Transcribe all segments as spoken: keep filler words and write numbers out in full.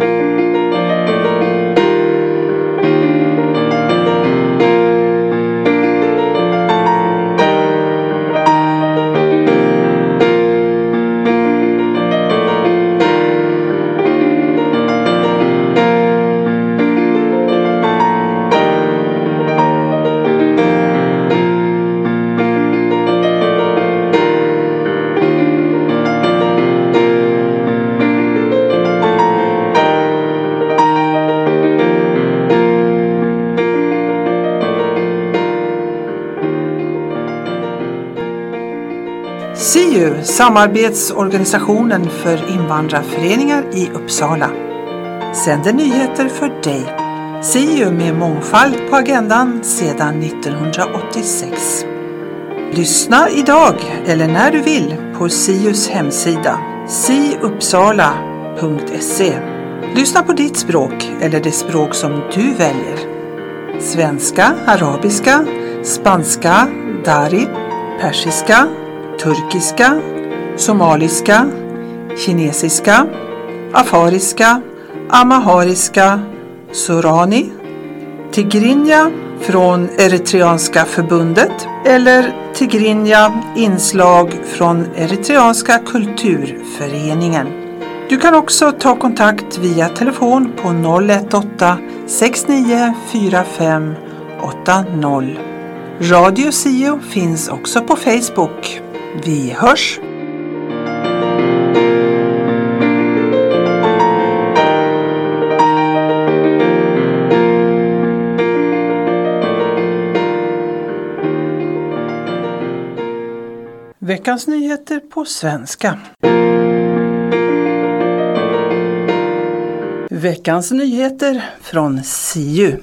S I U, samarbetsorganisationen för invandrarföreningar i Uppsala, sänder nyheter för dig. S I U med mångfald på agendan sedan nittonhundraåttiosex. Lyssna idag eller när du vill på S I U:s hemsida siuppsala punkt se. Lyssna på ditt språk eller det språk som du väljer. Svenska, arabiska, spanska, dari, persiska, turkiska, somaliska, kinesiska, afariska, amahariska, sorani, tigrinja från Eritreanska förbundet eller tigrinja inslag från Eritreanska kulturföreningen. Du kan också ta kontakt via telefon på noll ett åtta sex nio fyra fem åtta noll. Radio S I U finns också på Facebook. Vi hörs! Veckans nyheter på svenska. Veckans nyheter från S I U.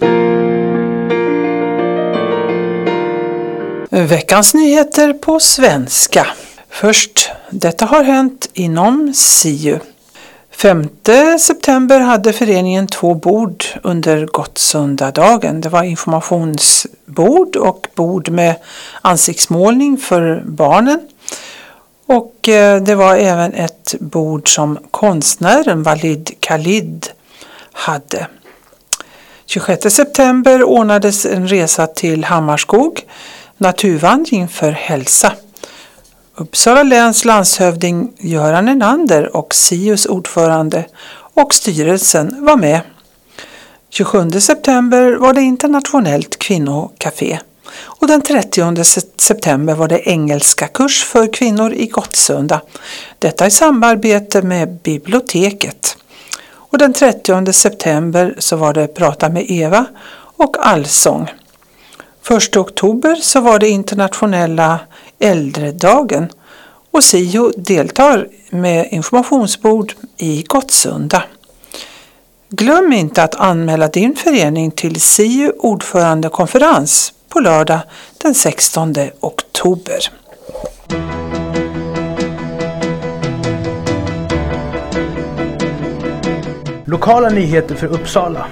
Veckans nyheter på svenska. Först, detta har hänt inom S I U. femte september hade föreningen två bord under Gottsundadagen. Det var informationsbord och bord med ansiktsmålning för barnen. Och det var även ett bord som konstnären Walid Khalid hade. tjugosjätte september ordnades en resa till Hammarskog, naturvandring för hälsa. Uppsala läns landshövding Göran Enander och S I U:s ordförande och styrelsen var med. tjugosjunde september var det internationellt kvinnokafé och den trettionde september var det engelska kurs för kvinnor i Gottsunda. Detta i samarbete med biblioteket. Och den trettionde september så var det Prata med Eva och allsång. första oktober så var det internationella äldredagen och S I U deltar med informationsbord i Gottsunda. Glöm inte att anmäla din förening till S I U ordförandekonferens på lördag den sextonde oktober. Lokala nyheter för Uppsala.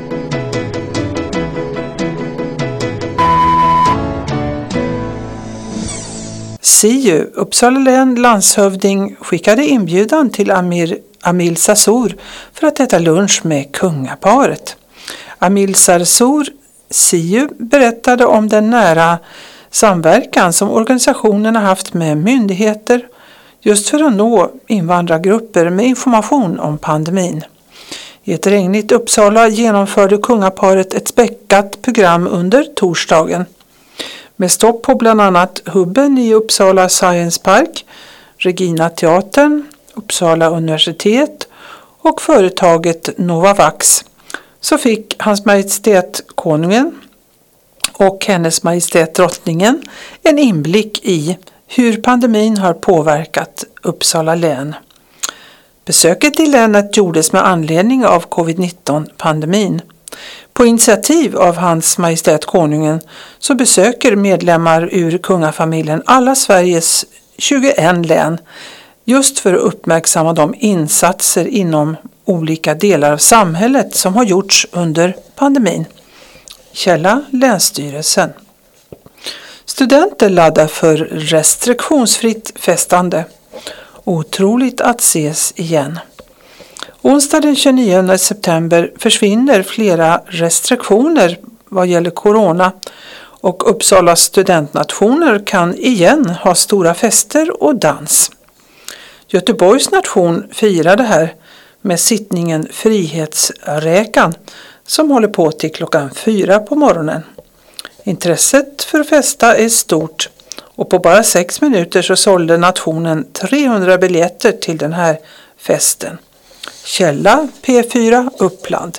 S I U, Uppsala län landshövding, skickade inbjudan till Amir Amil Sarsour för att äta lunch med kungaparet. Amil Sarsour, S I U, berättade om den nära samverkan som organisationen har haft med myndigheter just för att nå invandrargrupper med information om pandemin. I ett regnigt Uppsala genomförde kungaparet ett späckat program under torsdagen. Med stopp på bland annat Hubben i Uppsala Science Park, Regina Teatern, Uppsala universitet och företaget Novavax, så fick Hans Majestät Konungen och Hennes Majestät Drottningen en inblick i hur pandemin har påverkat Uppsala län. Besöket i länet gjordes med anledning av covid nitton-pandemin. På initiativ av Hans Majestät Konungen så besöker medlemmar ur kungafamiljen alla Sveriges tjugoett län just för att uppmärksamma de insatser inom olika delar av samhället som har gjorts under pandemin. Källa Länsstyrelsen. Studenter laddar för restriktionsfritt festande. Otroligt att ses igen. Onsdag den tjugonionde september försvinner flera restriktioner vad gäller corona och Uppsala studentnationer kan igen ha stora fester och dans. Göteborgs nation firar det här med sittningen Frihetsräkan som håller på till klockan fyra på morgonen. Intresset för att festa är stort och på bara sex minuter så sålde nationen trehundra biljetter till den här festen. Källa P fyra Uppland.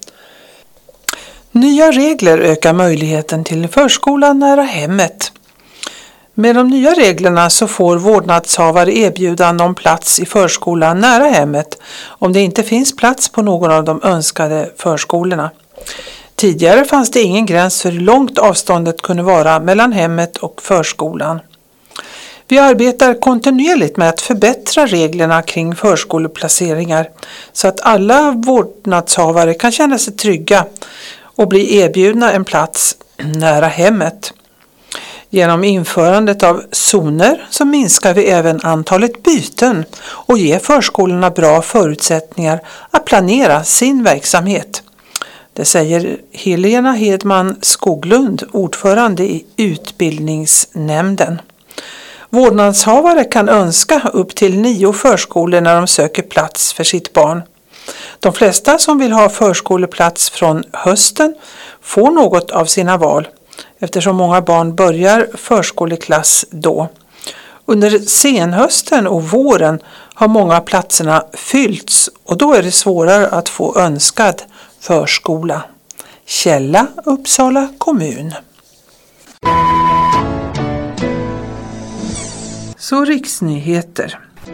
Nya regler ökar möjligheten till förskola nära hemmet. Med de nya reglerna så får vårdnadshavare erbjudande om plats i förskolan nära hemmet om det inte finns plats på någon av de önskade förskolorna. Tidigare fanns det ingen gräns för hur långt avståndet kunde vara mellan hemmet och förskolan. Vi arbetar kontinuerligt med att förbättra reglerna kring förskoleplaceringar så att alla vårdnadshavare kan känna sig trygga och bli erbjudna en plats nära hemmet. Genom införandet av zoner så minskar vi även antalet byten och ger förskolorna bra förutsättningar att planera sin verksamhet. Det säger Helena Hedman Skoglund, ordförande i utbildningsnämnden. Vårdnadshavare kan önska upp till nio förskolor när de söker plats för sitt barn. De flesta som vill ha förskoleplats från hösten får något av sina val eftersom många barn börjar förskoleklass då. Under senhösten och våren har många av platserna fyllts och då är det svårare att få önskad förskola. Källa Uppsala kommun. Så riksnyheter.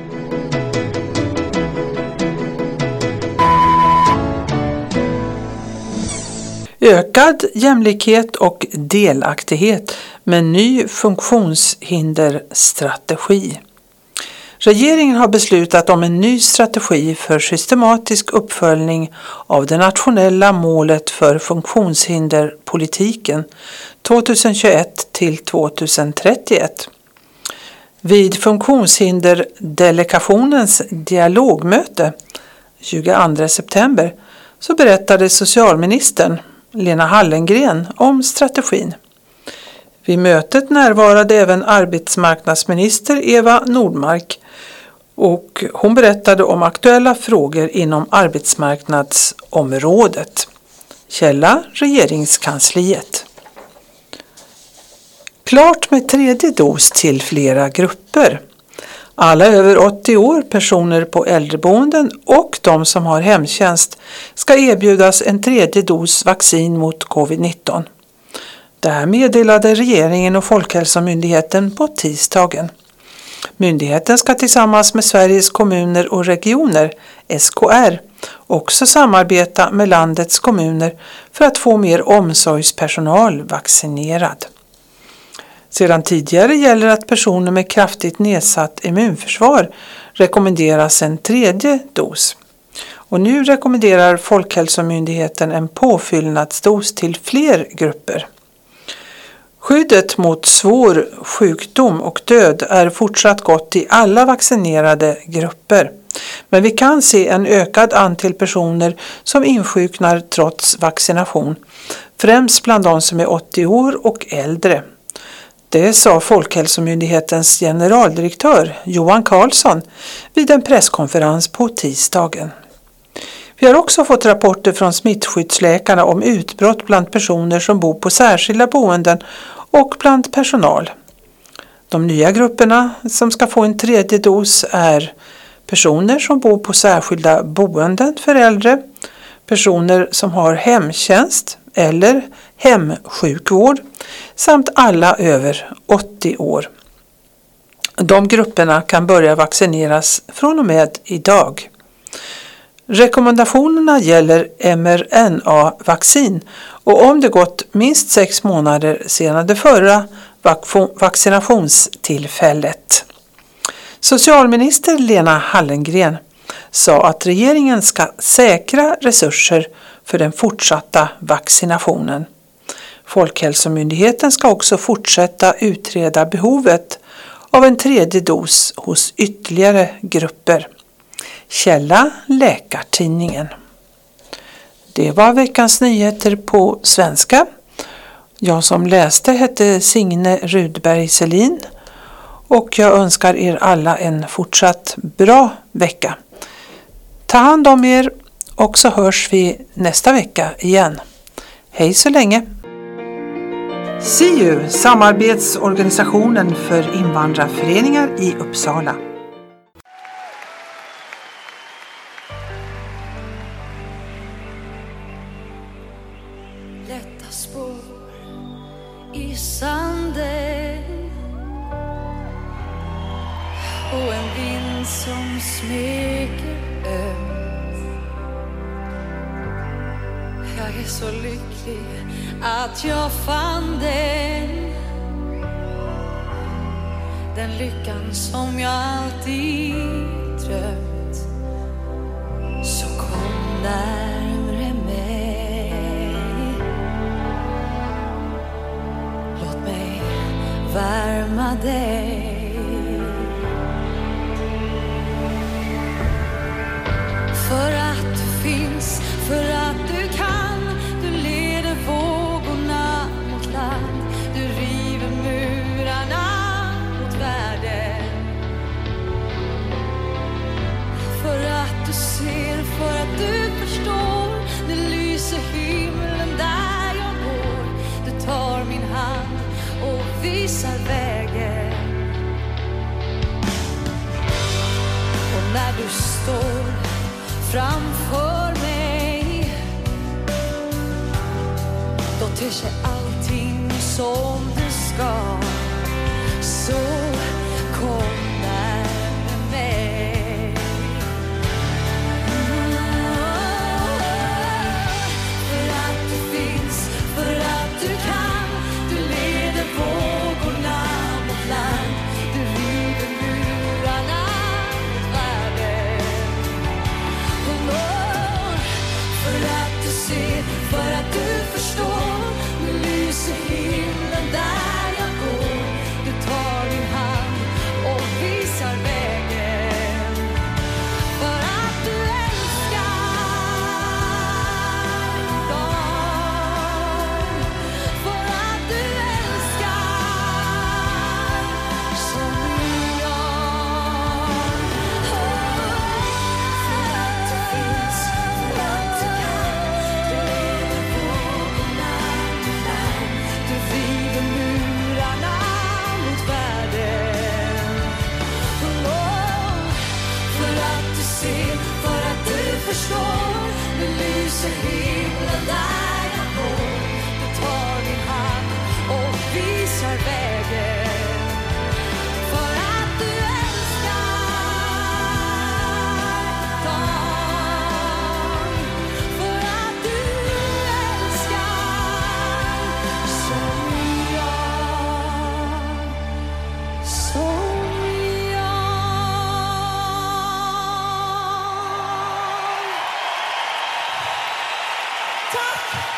Ökad jämlikhet och delaktighet med ny funktionshinderstrategi. Regeringen har beslutat om en ny strategi för systematisk uppföljning av det nationella målet för funktionshinderpolitiken tjugohundratjugoett till tjugohundratrettioett. Vid funktionshinderdelegationens dialogmöte tjugoandra september så berättade socialministern Lena Hallengren om strategin. Vid mötet närvarade även arbetsmarknadsminister Eva Nordmark och hon berättade om aktuella frågor inom arbetsmarknadsområdet. Källa Regeringskansliet. Klart med tredje dos till flera grupper. Alla över åttio år, personer på äldreboenden och de som har hemtjänst ska erbjudas en tredje dos vaccin mot covid nitton. Det här meddelade regeringen och Folkhälsomyndigheten på tisdagen. Myndigheten ska tillsammans med Sveriges kommuner och regioner, S K R, också samarbeta med landets kommuner för att få mer omsorgspersonal vaccinerad. Sedan tidigare gäller att personer med kraftigt nedsatt immunförsvar rekommenderas en tredje dos. Och nu rekommenderar Folkhälsomyndigheten en påfyllnadsdos till fler grupper. Skyddet mot svår sjukdom och död är fortsatt gott i alla vaccinerade grupper. Men vi kan se en ökad antal personer som insjuknar trots vaccination, främst bland de som är åttio år och äldre. Det sa Folkhälsomyndighetens generaldirektör Johan Karlsson vid en presskonferens på tisdagen. Vi har också fått rapporter från smittskyddsläkarna om utbrott bland personer som bor på särskilda boenden och bland personal. De nya grupperna som ska få en tredje dos är personer som bor på särskilda boenden för äldre, personer som har hemtjänst eller hemsjukvård samt alla över åttio år. De grupperna kan börja vaccineras från och med idag. Rekommendationerna gäller M R N A-vaccin och om det gått minst sex månader sedan det förra vaccinationstillfället. Socialminister Lena Hallengren sa att regeringen ska säkra resurser för den fortsatta vaccinationen. Folkhälsomyndigheten ska också fortsätta utreda behovet av en tredje dos hos ytterligare grupper. Källa Läkartidningen. Det var veckans nyheter på svenska. Jag som läste hette Signe Rudberg Selin och jag önskar er alla en fortsatt bra vecka. Ta hand om er och så hörs vi nästa vecka igen. Hej så länge! S I U, samarbetsorganisationen för invandrarföreningar i Uppsala. Lätta spår i sanden och en vind som smeker ömt. Jag är så lycklig att jag fann den, den lyckan som jag alltid drömt. Så kom närmare mig, låt mig värma dig. För att du finns, för att du kan, du leder vågorna mot land, du river murarna mot världen. För att du ser, för att du förstår, det lyser himlen där jag går. Du tar min hand och visar vägen. Och när du står framför mig, då ter sig allting som det ska. Så kom närmare mig. För att du finns, för att du kan, du leder vågorna mot land, du river murarna mot världen. För att du ser, för att du förstår, nu lyser himlen där jag går. Du tar min hand och visar vägen. För att du älskar dem, för att du älskar som jag. För att du finns, för att du kan, du leder vågorna mot land, du river murarna mot världen. För att du ser, för att du förstår, nu lyser himlen där jag går. Du tar min hand och visar vägen. För att du älskar dem, för att du älskar som jag, som jag. Tack!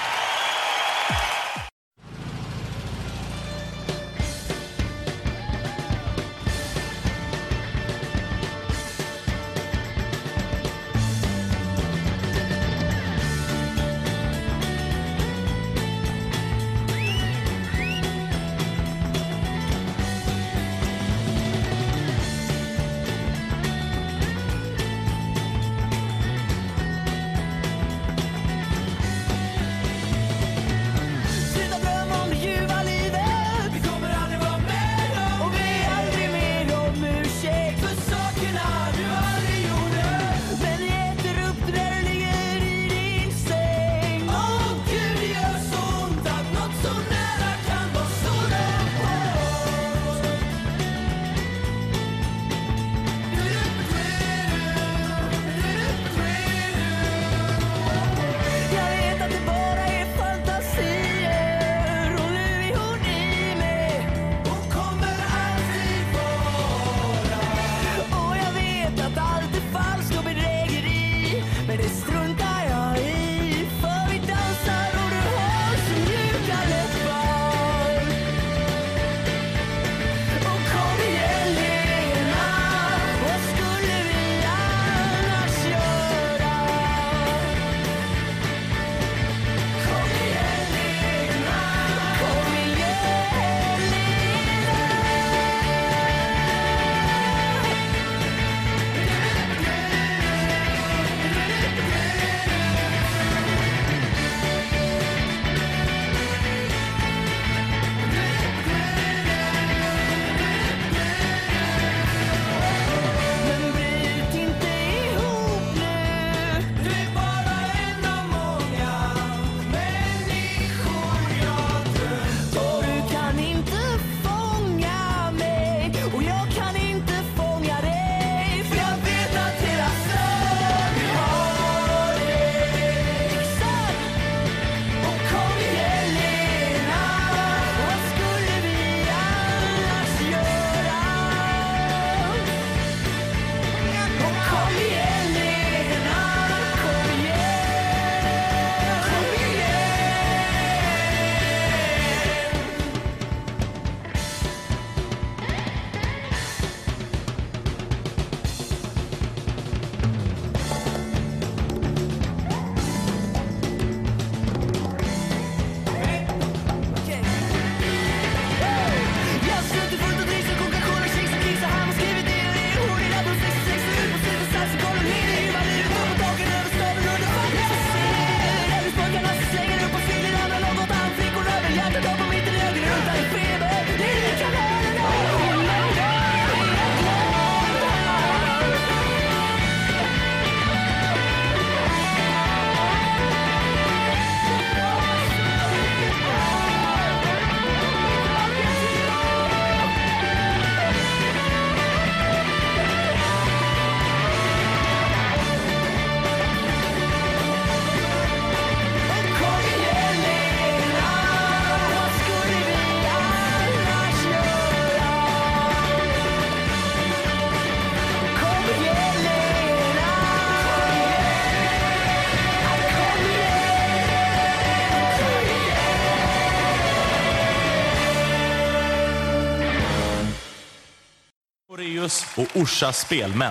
Magnus och Orsa Spelmän.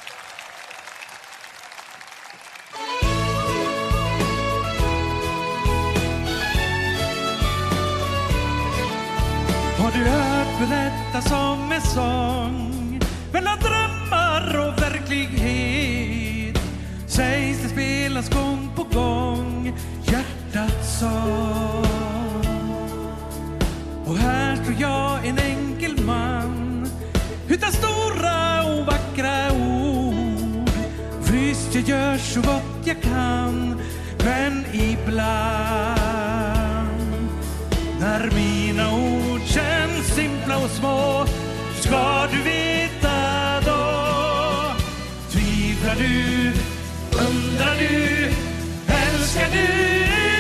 Har du hört berättas om en sång mellan drömmar och verklighet? Sägs det spelas gång på gång hjärtats sång. Och här står jag, en enkel man, utan stora och vackra ord. Visst, jag gör så gott jag kan, men ibland när mina ord känns simpla och små, ska du veta då. Tvivlar du, undrar du, älskar du?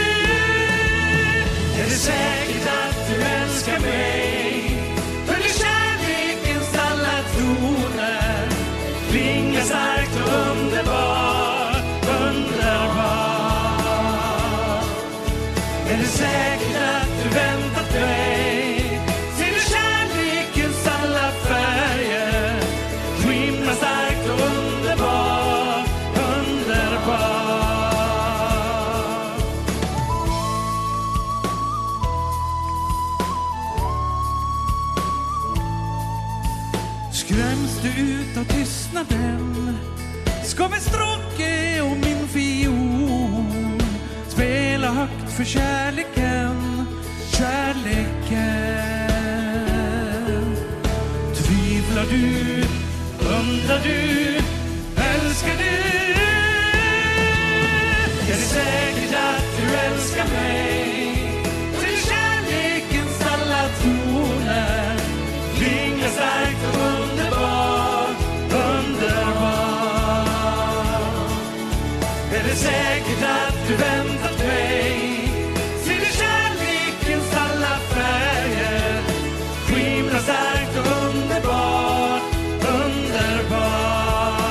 Är det säkert att du älskar mig? Följer kärlekens alla toner, klingar starkt och underbart, underbart. Är det säkert att du väntat mig? Ser du kärlekens alla färger, skimrar starkt och underbart, underbart. Skräms du ut av tystnaden, ska vi stråke och min fiol spela högt för kärleken, kärleken. Tvivlar du, undrar du, älskar du? Är det säkert att du älskar mig? Till kärlekens alla toner, klingar starkt och underbart, underbart. Är det säkert att du väntat mig? Ser du kärlekens alla färger, skimrar starkt och underbart, underbart.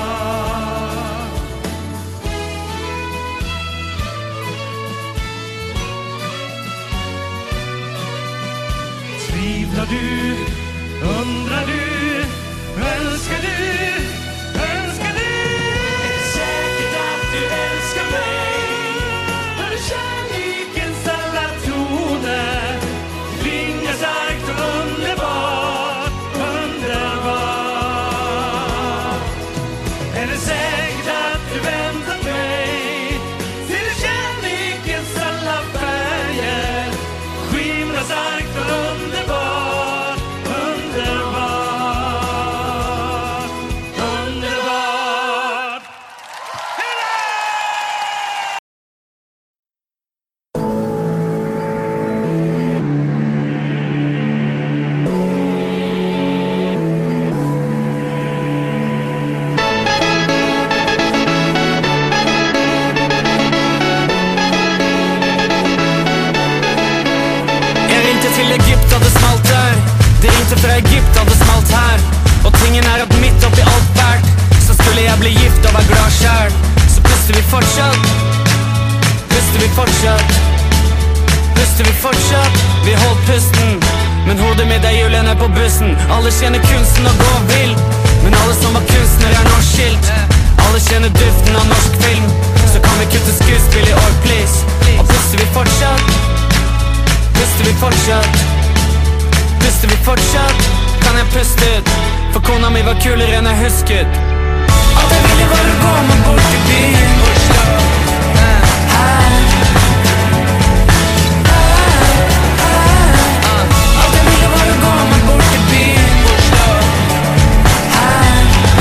Tvivlar du, undrar du, älskar du? Älskar du? Är det säkert att du älskar mig? Hör kärlekens alla toner, klingar starkt och underbart, underbart. Är det säkert att du väntat mig? Ser du kärlekens alla färger, skimrar starkt och underbart, underbart, underbart. Jag ringte till Egypt och det smalt där. Det ringte för Egypt och det smalt här. Och tingen är att mitt upp i allt värt så skulle jag bli gift och vara glad kär. Så puster vi fortsatt, puster vi fortsatt, puster vi fortsatt. Vi holdt pusten, men hodet mitt er hjulene på bussen. Alle kjenner kunsten og går vill, men alle som var kunstner er nå skilt. Alle kjenner duften av norsk film, så kan vi kutte skuespill i år, please. Og puster vi fortsatt, puster vi fortsatt, puster vi fortsatt, kan jeg puste ut, for kona mi var kulere enn jeg husket. Alt jeg ville var å gå meg bort i byen. Her. Alt jeg ville var å gå meg bort i byen. Her.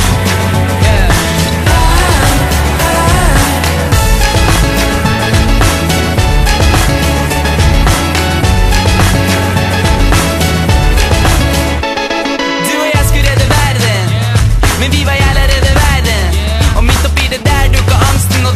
Du og jeg skulle redde verden, men vi var jævla redde verden. Og midt oppi det der dukket angsten og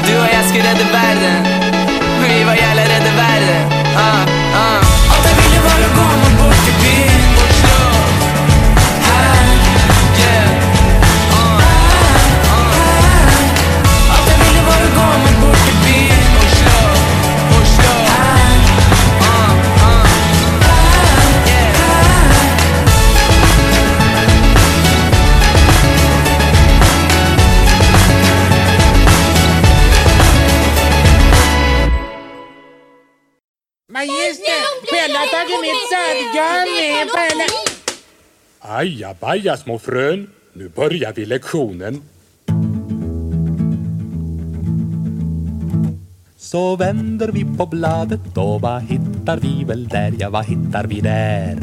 Och du och jag skulle rädda världen. Vi var jävla rädda världen. uh, uh. Allt jag ville var att gå mot bort till byn. Vårt slag här, yeah. uh, uh. Allt jag ville var att gå mot bort till byn. Vårt slag, vårt slag här, uh, uh. yeah. Magister, Pelle har tagit mitt sadgarn. Pelle. Ajabaja små frön, nu börjar vi lektionen. Så vänder vi på bladet och vad hittar vi väl där? Ja, vad hittar vi där?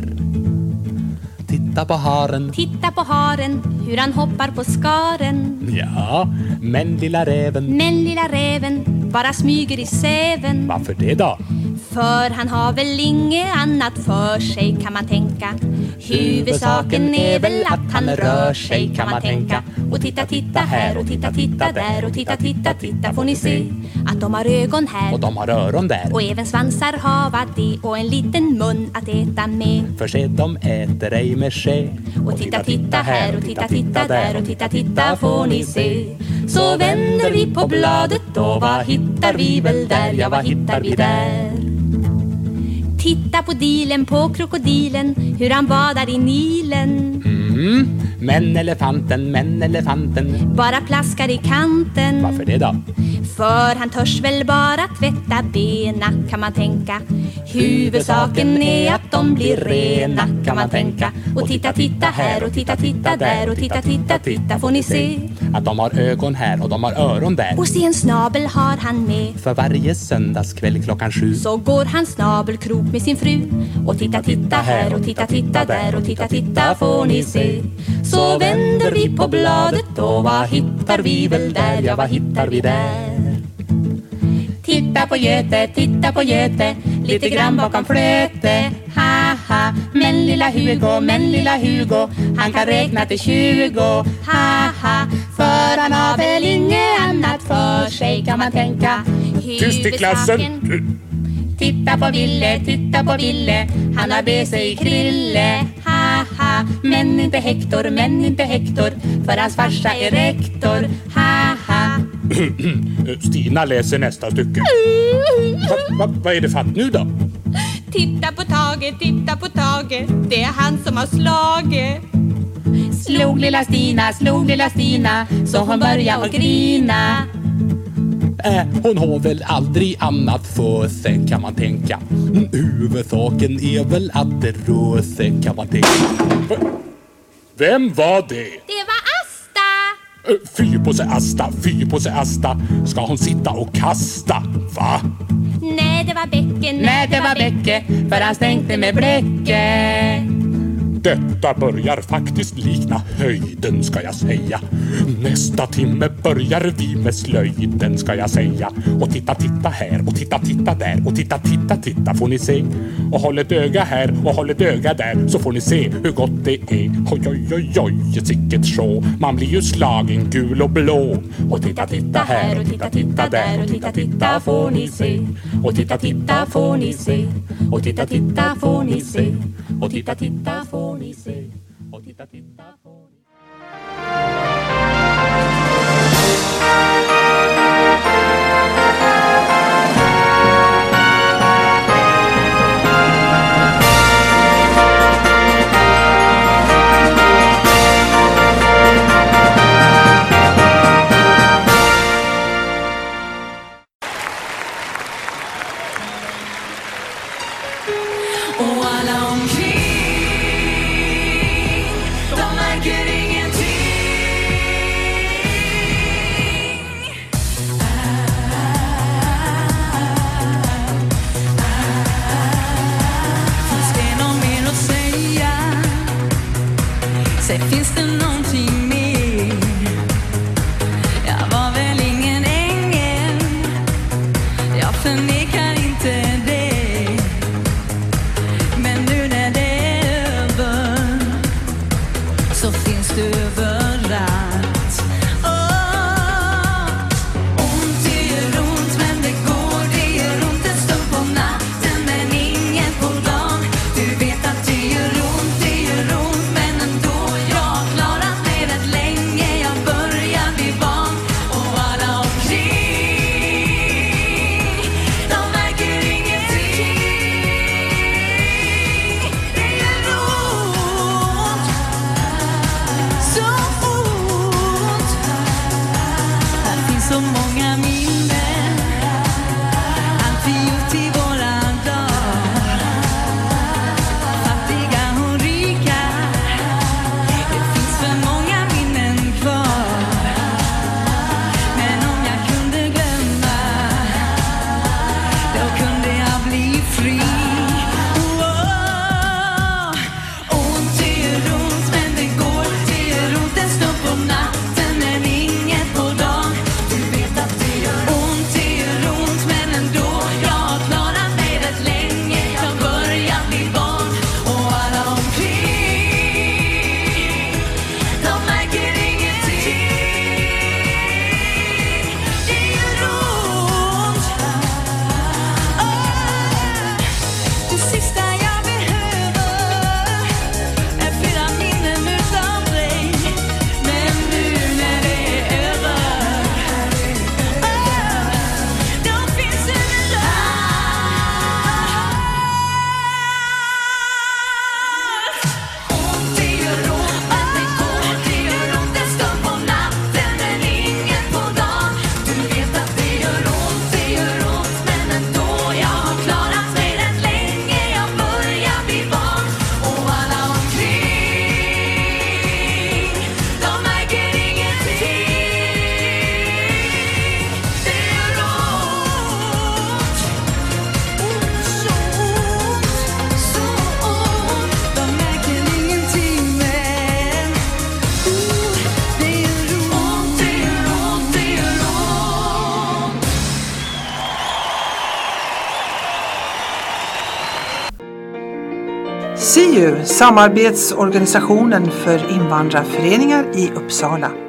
Titta på haren. Titta på haren, hur han hoppar på skaren. Ja, men lilla räven. Men lilla räven bara smyger i säven. Varför det då? För han har väl inget annat för sig, kan man tänka. Huvudsaken är väl att han rör sig, kan man tänka. Och titta, titta här och titta, titta där. Och titta, titta, titta får ni se att de har ögon här. Och de har öron där. Och även svansar hava de och en liten mun att äta med. För se, de äter ej med ske. Och titta, titta här och titta, titta där. Och titta, titta får ni se. Så vänder vi på bladet och vad hittar vi väl där? Ja, vad hittar vi där? Titta på dilen, på krokodilen, hur han badar i Nilen. Mm, men elefanten, men elefanten Bara plaskar i kanten. Varför det då? För han törs väl bara tvätta bena, kan man tänka. Huvudsaken är att de blir rena, kan man tänka. Och titta, titta här och titta, titta där. Och titta, titta, titta får ni se att de har ögon här och de har öron där. Och se, en snabel har han med. För varje söndagskväll klockan sju så går han snabelkrok med sin fru. Och titta, titta här och titta, titta där. Och titta, titta får ni se. Så vänder vi på bladet och vad hittar vi väl där? Ja, vad hittar vi där? Titta på Göte, titta på Göte, lite grann bakom flöte. Haha, men lilla Hugo, men lilla Hugo, han kan räkna till tjugo. Haha, för han har väl inget annat för sig, kan man tänka. Tyst i klassen. Titta på Ville, titta på Ville, han har be sig i krille. Haha, men inte Hector, men inte Hector, för hans farsa är rektor. Haha. Stina läser nästa stycke. Vad va, va är det fatt nu då? Titta på Tage, titta på Tage, det är han som har slagit. Slog lilla Stina, slog lilla Stina, så hon började att grina. Äh, hon har väl aldrig annat för sig, kan man tänka. Huvudsaken är väl att det rör sig, kan man tänka. Vem var det? Det var Asta. Fy på sig Asta, fy på sig Asta. Ska hon sitta och kasta, va? Nej, det var Bäcke, Nej, det var Bäcke, för han stänkte med bläcke. Detta börjar faktiskt likna höjden, ska jag säga. Nästa timme börjar vi med slöjden, ska jag säga. Och titta, titta här och titta, titta där. Och titta, titta, titta får ni se. Och håll ett öga här och håll ett öga där, så får ni se hur gott det är. Oj, oj, oj, oj, sicket sjå. Man blir ju slagen gul och blå. Och titta, titta här och titta, titta där. Och titta, titta får ni se. Och titta, titta får ni se. Och titta, titta får ni se. Och titta, titta får ni se. Och titta, titta får ni Och alla omkring så många minnen. Alltid gjort till våran dag. Fattiga och rika, det finns för många minnen kvar. Men om jag kunde glömma, då kunde jag bli fri. Oh, ont det gör ont, men det går. Det gör ont en stund på natten, men inget på dagen. Du vet att det gör ont, det gör ont, men ändå. Jag har klarat mig rätt länge, jag börjar bli van. Och alla omkring, de märker ingenting. Det gör ont. Det sista jag behöver är flera minnen utav dig. Men nu när det är över, då finns det en lag. Ont det gör ont, men det går. Det gör ont en stund på natten, men inget på dagen. Du vet att det gör ont, det gör ont, men ändå. Jag har klarat mig rätt länge, jag börjar bli van. Och alla omkring, de märker ingenting. Det gör ont, så ont, så ont. De märker ingenting, men oh, det gör ont, det gör ont, det gör ont. S I U, samarbetsorganisationen för invandrarföreningar i Uppsala.